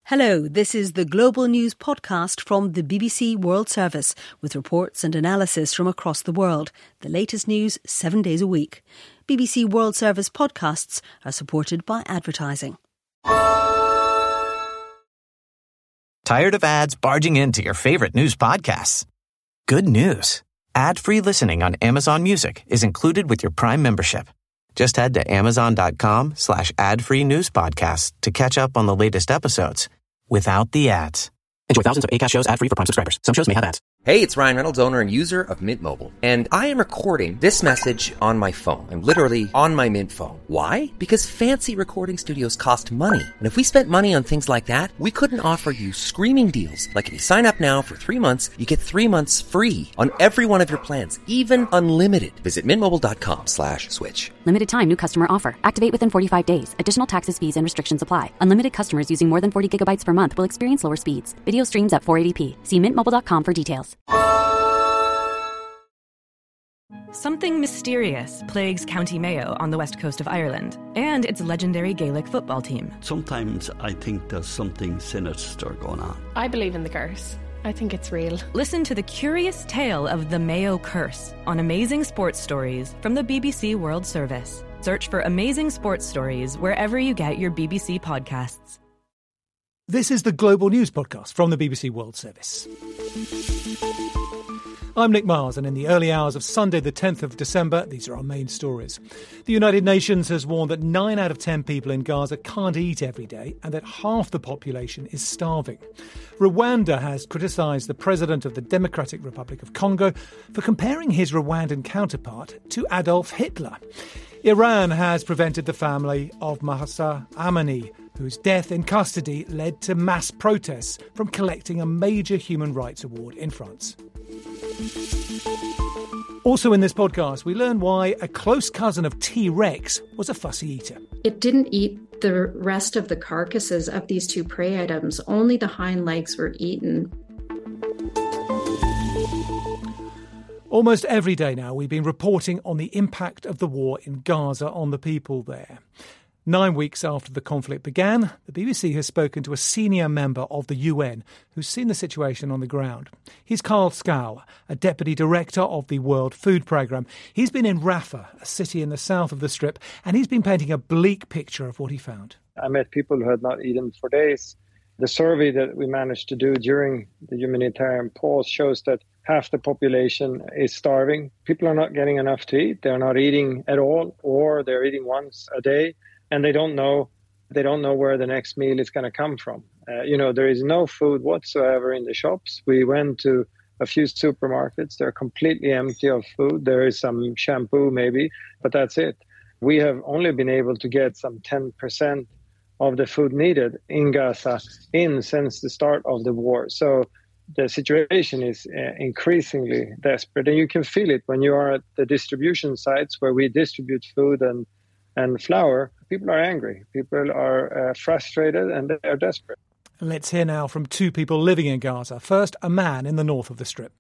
Hello, this is the Global News podcast from the BBC World Service with reports and analysis from across the world. The latest news 7 days a week. BBC World Service podcasts are supported by advertising. Tired of ads barging into your favorite news podcasts? Good news. Ad-free listening on Amazon Music is included with your Prime membership. Just head to amazon.com/ad-free news podcasts to catch up on the latest episodes without the ads. Enjoy thousands of Acast shows ad-free for Prime subscribers. Some shows may have ads. Hey, it's Ryan Reynolds, owner and user of Mint Mobile. And I am recording this message on my phone. I'm literally on my Mint phone. Why? Because fancy recording studios cost money. And if we spent money on things like that, we couldn't offer you screaming deals. Like if you sign up now for 3 months, you get 3 months free on every one of your plans, even unlimited. Visit mintmobile.com/switch. Limited time new customer offer. Activate within 45 days. Additional taxes, fees, and restrictions apply. Unlimited customers using more than 40 gigabytes per month will experience lower speeds. Video streams at 480p. See mintmobile.com for details. Something mysterious plagues County Mayo on the west coast of Ireland and its legendary Gaelic football team. Sometimes I think there's something sinister going on. I believe in the curse. I think it's real. Listen to the curious tale of the Mayo Curse on Amazing Sports Stories from the BBC World Service. Search for Amazing Sports Stories wherever you get your BBC podcasts. This is the Global News podcast from the BBC World Service. I'm Nick Mars, and in the early hours of Sunday the 10th of December, these are our main stories. The United Nations has warned that 9 out of 10 people in Gaza can't eat every day and that half the population is starving. Rwanda has criticised the president of the Democratic Republic of Congo for comparing his Rwandan counterpart to Adolf Hitler. Iran has prevented the family of Mahsa Amini, whose death in custody led to mass protests, from collecting a major human rights award in France. Also in this podcast, we learn why a close cousin of T-Rex was a fussy eater. It didn't eat the rest of the carcasses of these two prey items. Only the hind legs were eaten. Almost every day now, we've been reporting on the impact of the war in Gaza on the people there. 9 weeks after the conflict began, the BBC has spoken to a senior member of the UN who's seen the situation on the ground. He's Carl Scow, a deputy director of the World Food Programme. He's been in Rafah, a city in the south of the Strip, and he's been painting a bleak picture of what he found. I met people who had not eaten for days. The survey that we managed to do during the humanitarian pause shows that half the population is starving. People are not getting enough to eat. They're not eating at all, or they're eating once a day. And they don't know where the next meal is going to come from. There is no food whatsoever in the shops. We went to a few supermarkets. They're completely empty of food. There is some shampoo maybe, but that's it. We have only been able to get some 10% of the food needed in Gaza since the start of the war. So the situation is increasingly desperate. And you can feel it when you are at the distribution sites where we distribute food and flour. People are angry. People are frustrated and they are desperate. Let's hear now from 2 people living in Gaza. First, a man in the north of the Strip.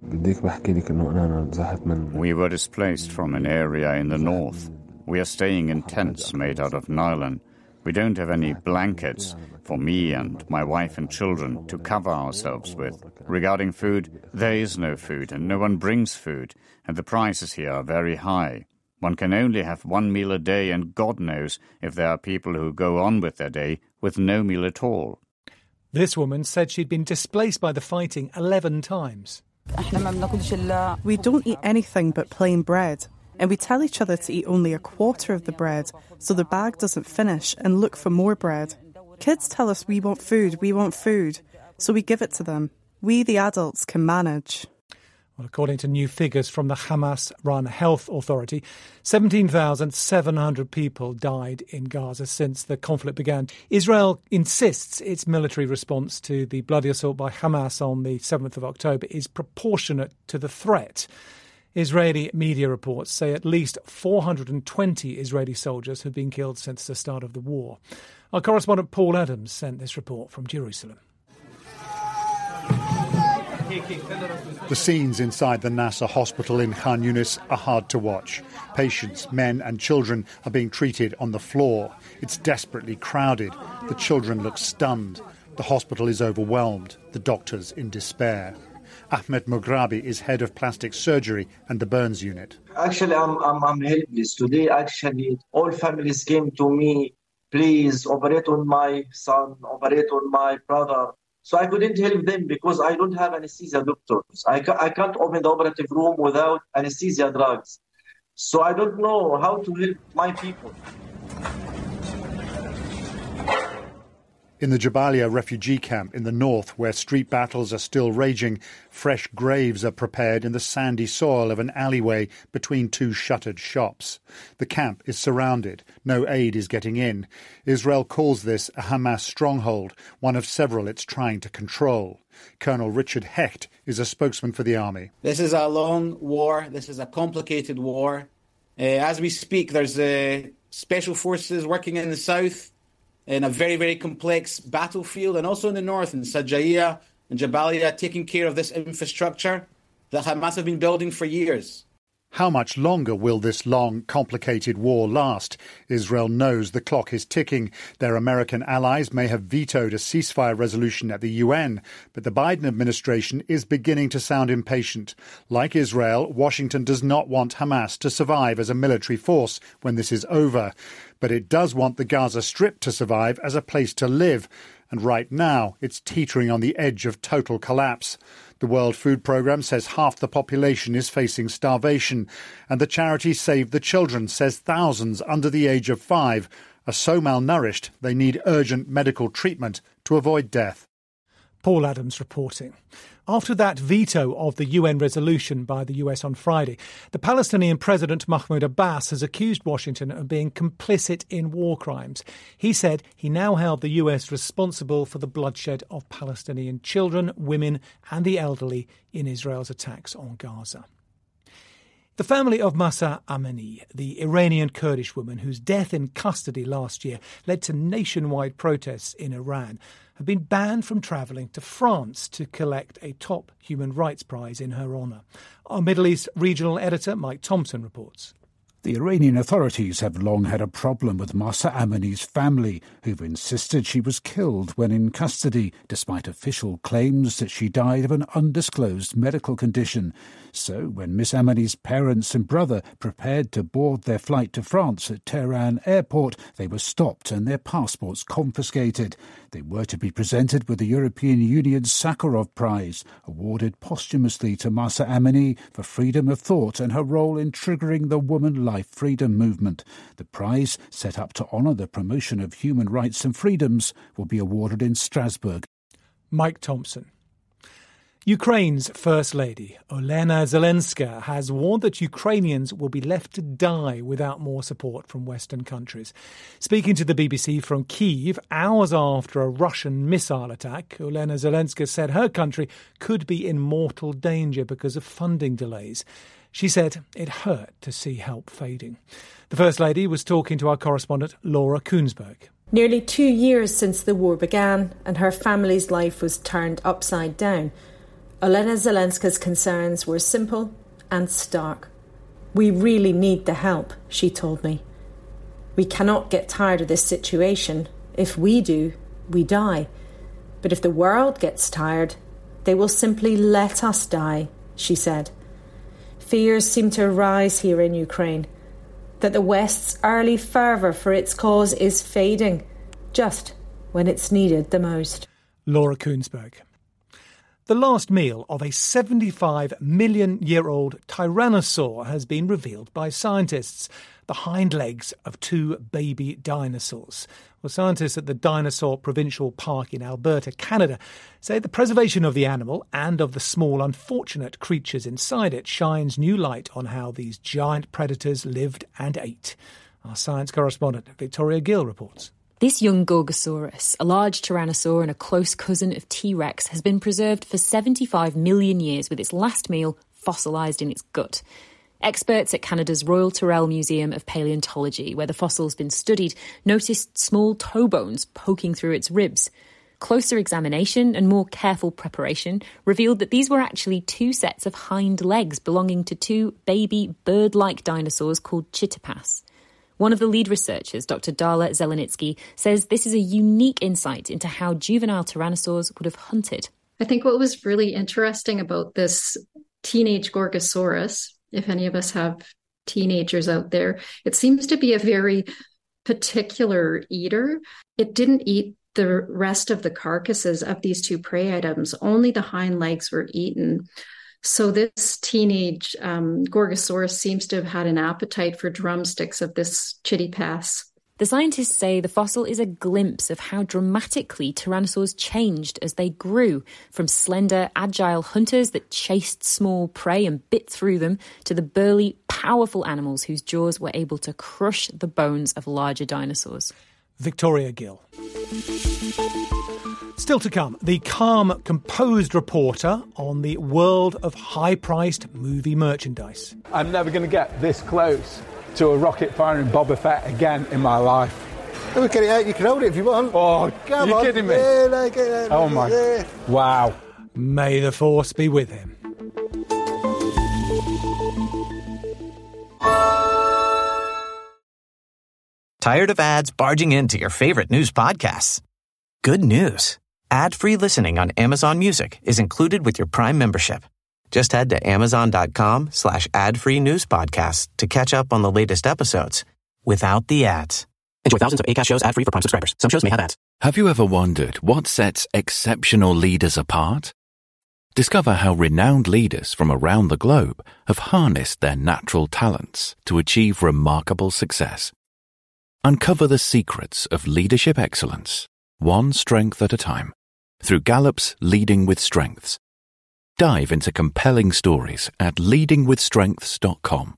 We were displaced from an area in the north. We are staying in tents made out of nylon. We don't have any blankets for me and my wife and children to cover ourselves with. Regarding food, there is no food and no one brings food, and the prices here are very high. One can only have 1 meal a day, and God knows if there are people who go on with their day with no meal at all. This woman said she'd been displaced by the fighting 11 times. We don't eat anything but plain bread, and we tell each other to eat only a quarter of the bread so the bag doesn't finish and look for more bread. Kids tell us we want food, so we give it to them. We, the adults, can manage. Well, according to new figures from the Hamas-run Health Authority, 17,700 people died in Gaza since the conflict began. Israel insists its military response to the bloody assault by Hamas on the 7th of October is proportionate to the threat. Israeli media reports say at least 420 Israeli soldiers have been killed since the start of the war. Our correspondent Paul Adams sent this report from Jerusalem. The scenes inside the Nasser hospital in Khan Yunis are hard to watch. Patients, men and children are being treated on the floor. It's desperately crowded. The children look stunned. The hospital is overwhelmed, the doctors in despair. Ahmed Moghrabi is head of plastic surgery and the burns unit. Actually, I'm helpless. Today, actually, all families came to me, please operate on my son, operate on my brother. So I couldn't help them because I don't have anesthesia doctors. I can't open the operative room without anesthesia drugs. So I don't know how to help my people. In the Jabalia refugee camp in the north, where street battles are still raging, fresh graves are prepared in the sandy soil of an alleyway between two shuttered shops. The camp is surrounded. No aid is getting in. Israel calls this a Hamas stronghold, one of several it's trying to control. Colonel Richard Hecht is a spokesman for the army. This is a long war. This is a complicated war. As we speak, there's special forces working in the south in a very, very complex battlefield, and also in the north, in Sajaiya and Jabalia, taking care of this infrastructure that Hamas have been building for years. How much longer will this long, complicated war last? Israel knows the clock is ticking. Their American allies may have vetoed a ceasefire resolution at the UN, but the Biden administration is beginning to sound impatient. Like Israel, Washington does not want Hamas to survive as a military force when this is over. But it does want the Gaza Strip to survive as a place to live. And right now, it's teetering on the edge of total collapse. The World Food Programme says half the population is facing starvation, and the charity Save the Children says thousands under the age of 5 are so malnourished they need urgent medical treatment to avoid death. Paul Adams reporting. After that veto of the UN resolution by the US on Friday, the Palestinian President Mahmoud Abbas has accused Washington of being complicit in war crimes. He said he now held the US responsible for the bloodshed of Palestinian children, women and the elderly in Israel's attacks on Gaza. The family of Mahsa Amini, the Iranian Kurdish woman whose death in custody last year led to nationwide protests in Iran, have been banned from travelling to France to collect a top human rights prize in her honour. Our Middle East regional editor Mike Thompson reports. The Iranian authorities have long had a problem with Mahsa Amini's family, who've insisted she was killed when in custody, despite official claims that she died of an undisclosed medical condition. So when Miss Amini's parents and brother prepared to board their flight to France at Tehran airport, they were stopped and their passports confiscated. They were to be presented with the European Union's Sakharov Prize, awarded posthumously to Mahsa Amini for freedom of thought and her role in triggering the woman life freedom movement. The prize, set up to honour the promotion of human rights and freedoms, will be awarded in Strasbourg. Mike Thompson. Ukraine's First Lady, Olena Zelenska, has warned that Ukrainians will be left to die without more support from Western countries. Speaking to the BBC from Kyiv, hours after a Russian missile attack, Olena Zelenska said her country could be in mortal danger because of funding delays. She said it hurt to see help fading. The First Lady was talking to our correspondent Laura Kunsberg. Nearly 2 years since the war began and her family's life was turned upside down, Olena Zelenska's concerns were simple and stark. We really need the help, she told me. We cannot get tired of this situation. If we do, we die. But if the world gets tired, they will simply let us die, she said. Fears seem to rise here in Ukraine that the West's early fervour for its cause is fading, just when it's needed the most. Laura Kunsberg. The last meal of a 75-million-year-old tyrannosaur has been revealed by scientists. The hind legs of 2 baby dinosaurs. Well, scientists at the Dinosaur Provincial Park in Alberta, Canada, say the preservation of the animal and of the small, unfortunate creatures inside it shines new light on how these giant predators lived and ate. Our science correspondent, Victoria Gill, reports. This young Gorgosaurus, a large tyrannosaur and a close cousin of T-Rex, has been preserved for 75 million years with its last meal fossilised in its gut. Experts at Canada's Royal Tyrrell Museum of Paleontology, where the fossil's been studied, noticed small toe bones poking through its ribs. Closer examination and more careful preparation revealed that these were actually 2 sets of hind legs belonging to 2 baby bird-like dinosaurs called chitapas. One of the lead researchers, Dr. Darla Zelenitsky, says this is a unique insight into how juvenile tyrannosaurs would have hunted. I think what was really interesting about this teenage Gorgosaurus, if any of us have teenagers out there, it seems to be a very particular eater. It didn't eat the rest of the carcasses of these two prey items. Only the hind legs were eaten. So this teenage Gorgosaurus seems to have had an appetite for drumsticks of this chittipass. The scientists say the fossil is a glimpse of how dramatically tyrannosaurs changed as they grew, from slender, agile hunters that chased small prey and bit through them, to the burly, powerful animals whose jaws were able to crush the bones of larger dinosaurs. Victoria Gill. Still to come, the calm, composed reporter on the world of high-priced movie merchandise. I'm never going to get this close to a rocket-firing Boba Fett again in my life. Let me get it out. You can hold it if you want. Oh, come you're on. Kidding me? Yeah, no, get it out. Oh, my. Yeah. Wow. May the force be with him. Tired of ads barging into your favorite news podcasts? Good news. Ad-free listening on Amazon Music is included with your Prime membership. Just head to amazon.com/ad-free news podcasts to catch up on the latest episodes without the ads. Enjoy thousands of Acast shows ad-free for Prime subscribers. Some shows may have ads. Have you ever wondered what sets exceptional leaders apart? Discover how renowned leaders from around the globe have harnessed their natural talents to achieve remarkable success. Uncover the secrets of leadership excellence, one strength at a time, through Gallup's Leading with Strengths. Dive into compelling stories at leadingwithstrengths.com.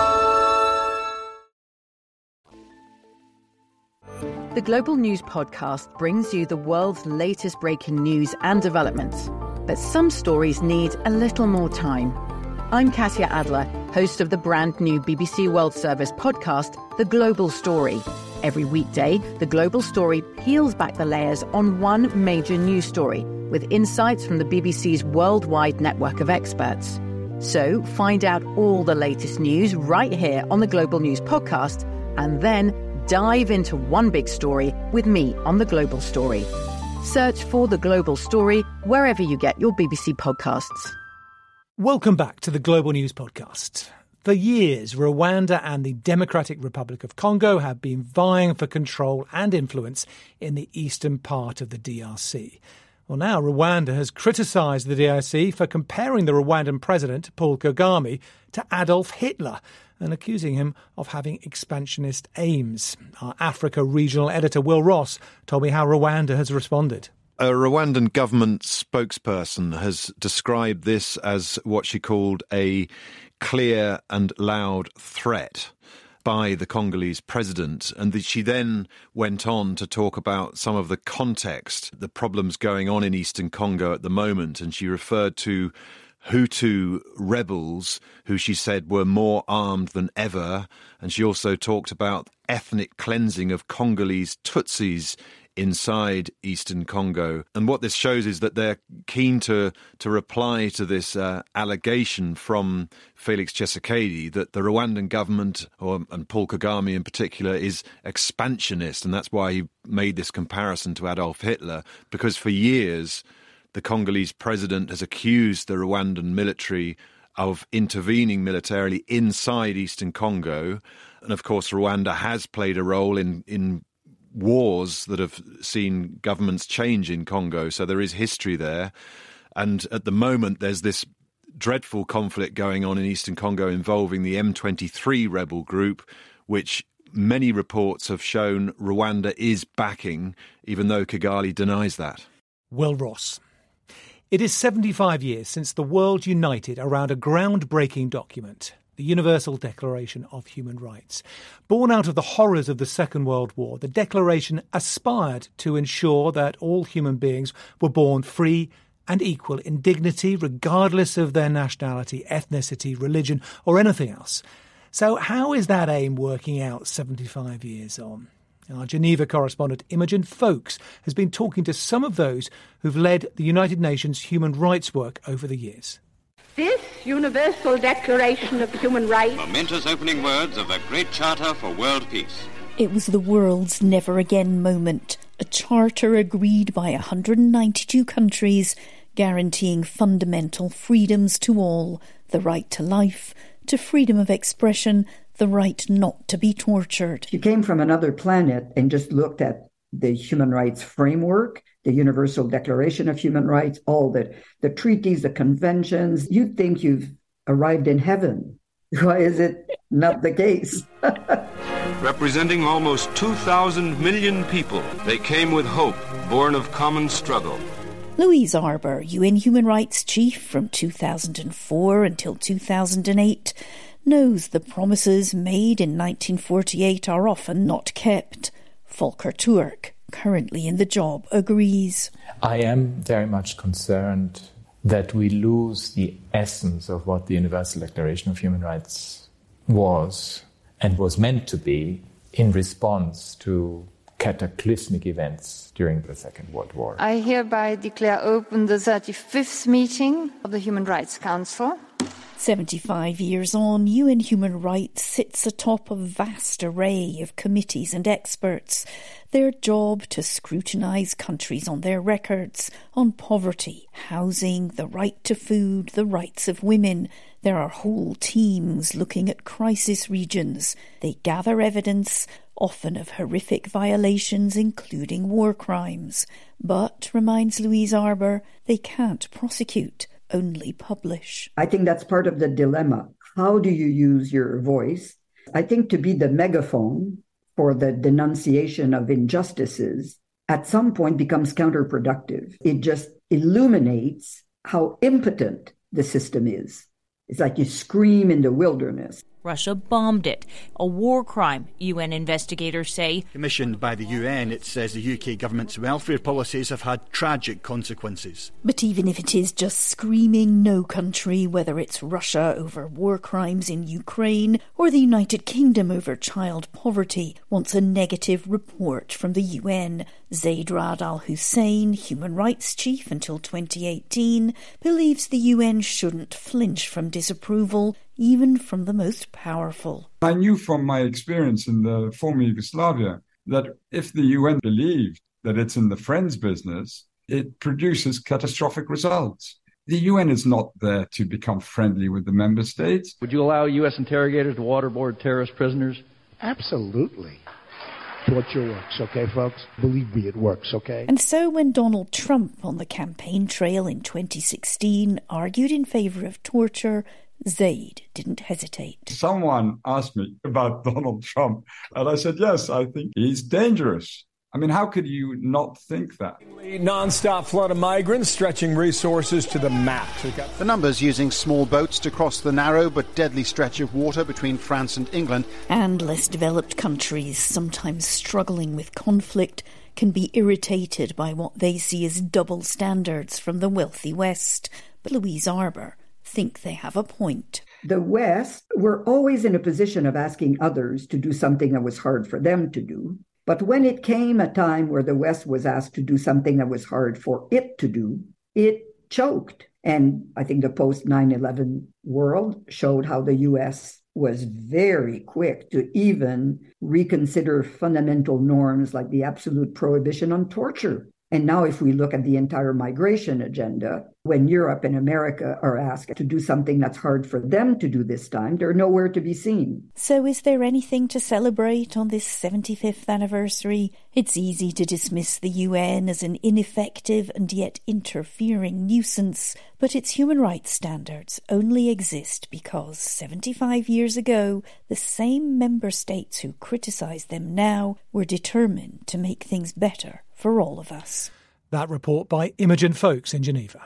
The Global News Podcast brings you the world's latest breaking news and developments. But some stories need a little more time. I'm Katya Adler, host of the brand new BBC World Service podcast, The Global Story. Every weekday, The Global Story peels back the layers on one major news story with insights from the BBC's worldwide network of experts. So find out all the latest news right here on the Global News Podcast, and then dive into one big story with me on The Global Story. Search for The Global Story wherever you get your BBC podcasts. Welcome back to the Global News Podcast. For years, Rwanda and the Democratic Republic of Congo have been vying for control and influence in the eastern part of the DRC. Well, now Rwanda has criticised the DRC for comparing the Rwandan president, Paul Kagame, to Adolf Hitler and accusing him of having expansionist aims. Our Africa regional editor, Will Ross, told me how Rwanda has responded. A Rwandan government spokesperson has described this as what she called a clear and loud threat by the Congolese president, and she then went on to talk about some of the context, the problems going on in eastern Congo at the moment, and she referred to Hutu rebels who she said were more armed than ever, and she also talked about ethnic cleansing of Congolese Tutsis inside eastern Congo. And what this shows is that they're keen to reply to this allegation from Felix Tshisekedi that the Rwandan government, and Paul Kagame in particular, is expansionist. And that's why he made this comparison to Adolf Hitler, because for years the Congolese president has accused the Rwandan military of intervening militarily inside eastern Congo. And of course, Rwanda has played a role in wars that have seen governments change in Congo. So there is history there. And at the moment, there's this dreadful conflict going on in eastern Congo involving the M23 rebel group, which many reports have shown Rwanda is backing, even though Kigali denies that. Will Ross. It is 75 years since the world united around a groundbreaking document, the Universal Declaration of Human Rights. Born out of the horrors of the Second World War, the Declaration aspired to ensure that all human beings were born free and equal in dignity, regardless of their nationality, ethnicity, religion, or anything else. So how is that aim working out 75 years on? Our Geneva correspondent Imogen Foulkes has been talking to some of those who've led the United Nations human rights work over the years. This Universal Declaration of Human Rights. Momentous opening words of the Great Charter for World Peace. It was the world's never-again moment, a charter agreed by 192 countries, guaranteeing fundamental freedoms to all, the right to life, to freedom of expression, the right not to be tortured. If you came from another planet and just looked at the human rights framework, the Universal Declaration of Human Rights, all the treaties, the conventions, you'd think you've arrived in heaven. Why is it not the case? Representing almost 2,000 million people, they came with hope, born of common struggle. Louise Arbour, UN Human Rights Chief from 2004 until 2008, knows the promises made in 1948 are often not kept. Volker Turk, currently in the job, agrees. I am very much concerned that we lose the essence of what the Universal Declaration of Human Rights was and was meant to be in response to cataclysmic events during the Second World War. I hereby declare open the 35th meeting of the Human Rights Council. 75 years on, UN Human Rights sits atop a vast array of committees and experts. Their job to scrutinise countries on their records, on poverty, housing, the right to food, the rights of women. There are whole teams looking at crisis regions. They gather evidence, often of horrific violations, including war crimes. But, reminds Louise Arbour, they can't prosecute, only publish. I think that's part of the dilemma. How do you use your voice? I think to be the megaphone for the denunciation of injustices at some point becomes counterproductive. It just illuminates how impotent the system is. It's like you scream in the wilderness. Russia bombed it. A war crime, UN investigators say. Commissioned by the UN, it says the UK government's welfare policies have had tragic consequences. But even if it is just screaming no country, whether it's Russia over war crimes in Ukraine or the United Kingdom over child poverty, wants a negative report from the UN. Zaid Ra'ad Al Hussein, Human Rights Chief until 2018, believes the UN shouldn't flinch from disapproval, even from the most powerful. I knew from my experience in the former Yugoslavia that if the UN believed that it's in the friends business, it produces catastrophic results. The UN is not there to become friendly with the member states. Would you allow U.S. interrogators to waterboard terrorist prisoners? Absolutely. Torture works, okay, folks? Believe me, it works, okay? And so when Donald Trump on the campaign trail in 2016 argued in favour of torture, Zaid didn't hesitate. Someone asked me about Donald Trump, and I said, yes, I think he's dangerous. I mean, how could you not think that? Non-stop flood of migrants stretching resources to the max. The numbers using small boats to cross the narrow but deadly stretch of water between France and England. And less developed countries, sometimes struggling with conflict, can be irritated by what they see as double standards from the wealthy West. But Louise Arbour think they have a point. The West were always in a position of asking others to do something that was hard for them to do. But when it came a time where the West was asked to do something that was hard for it to do, it choked. And I think the post 9/11 world showed how the U.S. was very quick to even reconsider fundamental norms like the absolute prohibition on torture. And now if we look at the entire migration agenda, when Europe and America are asked to do something that's hard for them to do this time, they're nowhere to be seen. So is there anything to celebrate on this 75th anniversary? It's easy to dismiss the UN as an ineffective and yet interfering nuisance, but its human rights standards only exist because 75 years ago, the same member states who criticise them now were determined to make things better for all of us. That report by Imogen Folks in Geneva.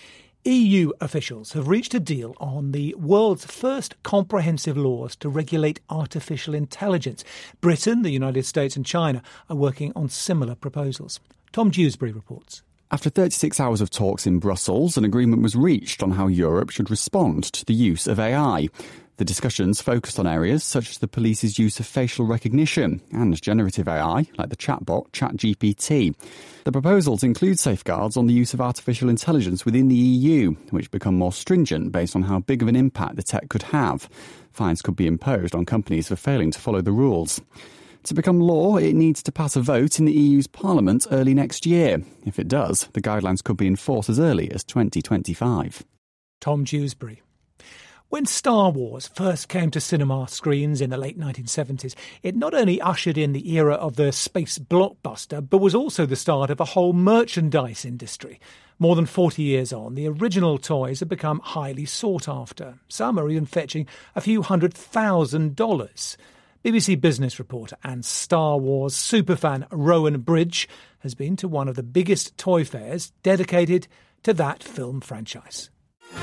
EU officials have reached a deal on the world's first comprehensive laws to regulate artificial intelligence. Britain, the United States and China are working on similar proposals. Tom Dewsbury reports. After 36 hours of talks in Brussels, an agreement was reached on how Europe should respond to the use of AI. The discussions focused on areas such as the police's use of facial recognition and generative AI, like the chatbot ChatGPT. The proposals include safeguards on the use of artificial intelligence within the EU, which become more stringent based on how big of an impact the tech could have. Fines could be imposed on companies for failing to follow the rules. To become law, it needs to pass a vote in the EU's Parliament early next year. If it does, the guidelines could be enforced as early as 2025. Tom Dewsbury. When Star Wars first came to cinema screens in the late 1970s, it not only ushered in the era of the space blockbuster, but was also the start of a whole merchandise industry. More than 40 years on, the original toys have become highly sought after. Some are even fetching a few $100,000. BBC Business reporter and Star Wars superfan Rowan Bridge has been to one of the biggest toy fairs dedicated to that film franchise.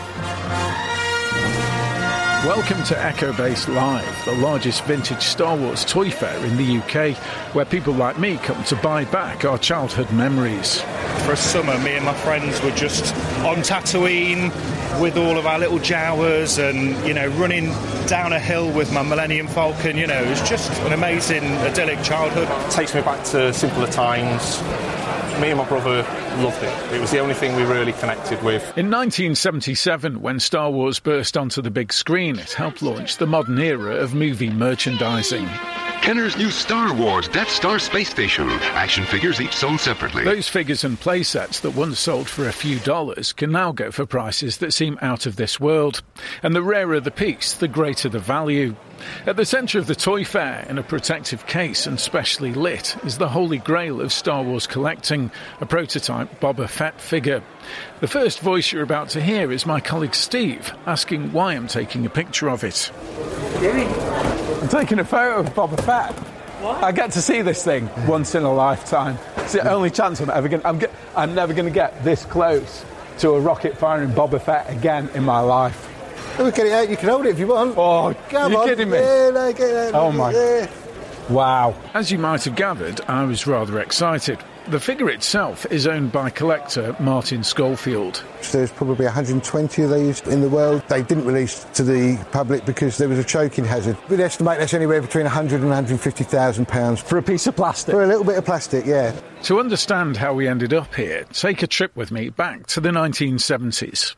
Welcome to Echo Base Live, the largest vintage Star Wars toy fair in the UK, where people like me come to buy back our childhood memories. For a summer, me and my friends were just on Tatooine with all of our little Jawas and, running down a hill with my Millennium Falcon. It was just an amazing, idyllic childhood. It takes me back to simpler times. Me and my brother loved it. It was the only thing we really connected with. In 1977, when Star Wars burst onto the big screen, it helped launch the modern era of movie merchandising. Kenner's new Star Wars Death Star Space Station. Action figures each sold separately. Those figures and playsets that once sold for a few dollars can now go for prices that seem out of this world. And the rarer the piece, the greater the value. At the centre of the toy fair, in a protective case and specially lit, is the holy grail of Star Wars collecting, a prototype Boba Fett figure. The first voice you're about to hear is my colleague Steve, asking why I'm taking a picture of it. What are you doing? I'm taking a photo of Boba Fett. What? I get to see this thing once in a lifetime. It's the only chance I'm ever going. I'm never going to get this close to a rocket firing Boba Fett again in my life. We'll get it out. You can hold it if you want. Oh, come you're on. Kidding me? Yeah, no, get it out. Oh my! Yeah. Wow. As you might have gathered, I was rather excited. The figure itself is owned by collector Martin Schofield. There's probably 120 of these in the world. They didn't release to the public because there was a choking hazard. We'd estimate that's anywhere between £100,000 and £150,000 for a piece of plastic. For a little bit of plastic, yeah. To understand how we ended up here, take a trip with me back to the 1970s.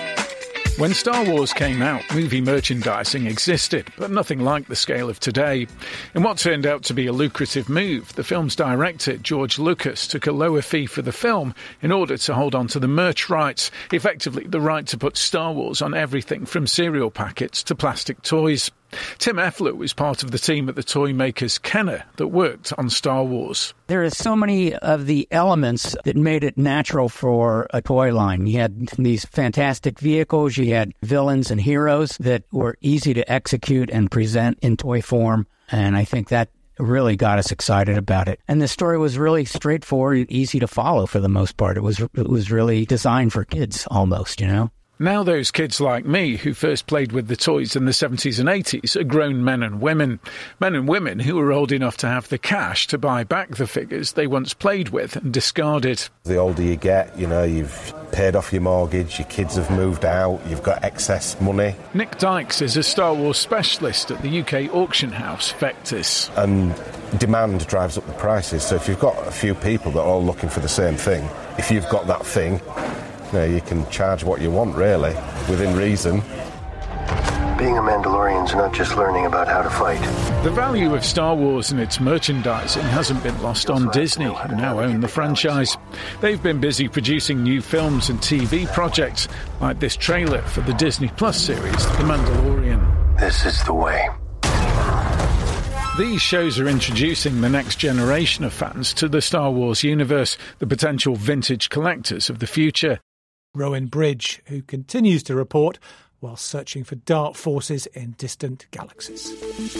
When Star Wars came out, movie merchandising existed, but nothing like the scale of today. In what turned out to be a lucrative move, the film's director, George Lucas, took a lower fee for the film in order to hold on to the merch rights, effectively the right to put Star Wars on everything from cereal packets to plastic toys. Tim Effler was part of the team at the toy makers Kenner that worked on Star Wars. There are so many of the elements that made it natural for a toy line. You had these fantastic vehicles, you had villains and heroes that were easy to execute and present in toy form, and I think that really got us excited about it. And the story was really straightforward, easy to follow for the most part. It was really designed for kids almost, Now those kids like me who first played with the toys in the 70s and 80s are grown men and women who were old enough to have the cash to buy back the figures they once played with and discarded. The older you get, you've paid off your mortgage, your kids have moved out, you've got excess money. Nick Dykes is a Star Wars specialist at the UK auction house Vectis. And demand drives up the prices, so if you've got a few people that are all looking for the same thing, if you've got that thing, you can charge what you want, really, within reason. Being a Mandalorian's not just learning about how to fight. The value of Star Wars and its merchandising hasn't been lost on Disney, who now own the franchise. They've been busy producing new films and TV projects, like this trailer for the Disney Plus series, The Mandalorian. This is the way. These shows are introducing the next generation of fans to the Star Wars universe, the potential vintage collectors of the future. Rowan Bridge, who continues to report while searching for dark forces in distant galaxies.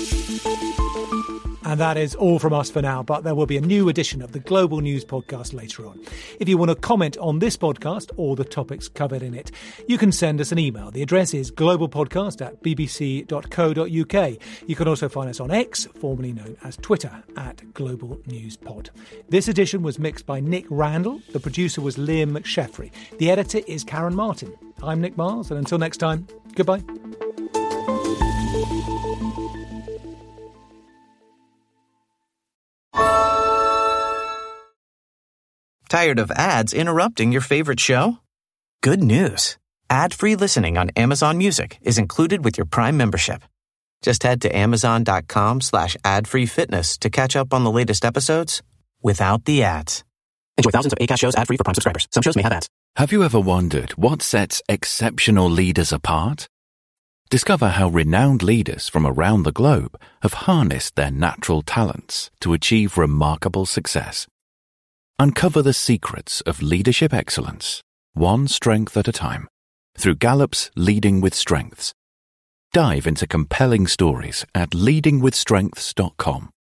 And that is all from us for now, but there will be a new edition of the Global News Podcast later on. If you want to comment on this podcast or the topics covered in it, you can send us an email. The address is globalpodcast@bbc.co.uk. You can also find us on X, formerly known as Twitter, @GlobalNewsPod. This edition was mixed by Nick Randall. The producer was Liam McSheffrey. The editor is Karen Martin. I'm Nick Miles, and until next time, goodbye. Tired of ads interrupting your favorite show? Good news. Ad-free listening on Amazon Music is included with your Prime membership. Just head to amazon.com/ad-free-fitness to catch up on the latest episodes without the ads. Enjoy thousands of Acast shows ad-free for Prime subscribers. Some shows may have ads. Have you ever wondered what sets exceptional leaders apart? Discover how renowned leaders from around the globe have harnessed their natural talents to achieve remarkable success. Uncover the secrets of leadership excellence, one strength at a time, through Gallup's Leading with Strengths. Dive into compelling stories at leadingwithstrengths.com.